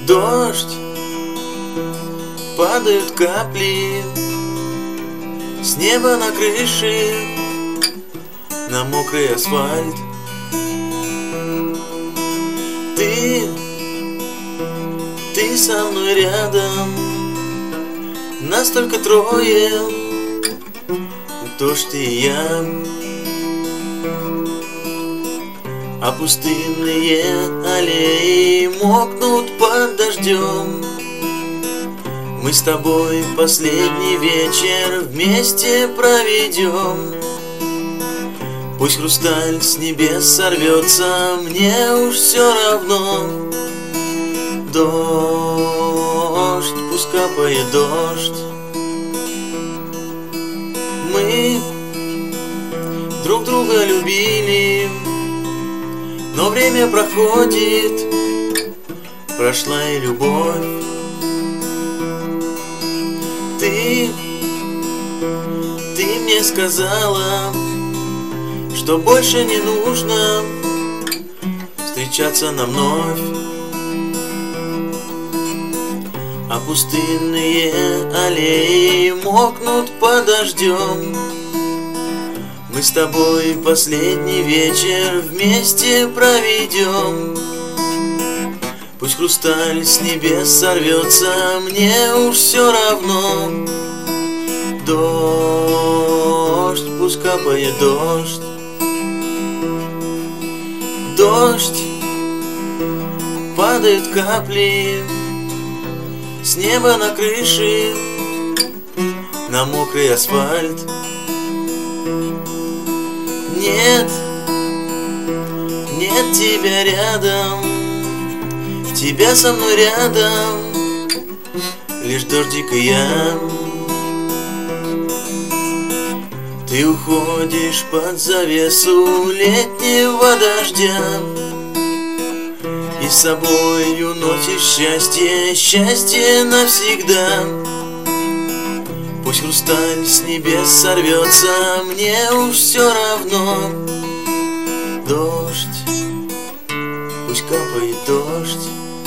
Дождь, падают капли с неба на крыши, на мокрый асфальт. Ты со мной рядом, нас только трое, дождь и я. А пустынные аллеи мокнут под дождем. Мы с тобой последний вечер вместе проведем. Пусть хрусталь с небес сорвется, мне уж все равно. Дождь, пусть капает дождь. Мы друг друга любили, но время проходит, прошла и любовь. Ты мне сказала, что больше не нужно встречаться нам вновь. А пустынные аллеи мокнут под дождем. Мы с тобой последний вечер вместе проведем. Пусть хрусталь с небес сорвется, мне уж все равно. Дождь, пусть капает дождь. Дождь, падают капли с неба на крыши, на мокрый асфальт. Нет, нет тебя рядом, тебя со мной рядом, лишь дождик и я. Ты уходишь под завесу летнего дождя и с собой уносишь счастье, счастье навсегда. Пусть хрусталь с небес сорвется, мне уж все равно. Дождь, пусть капает дождь.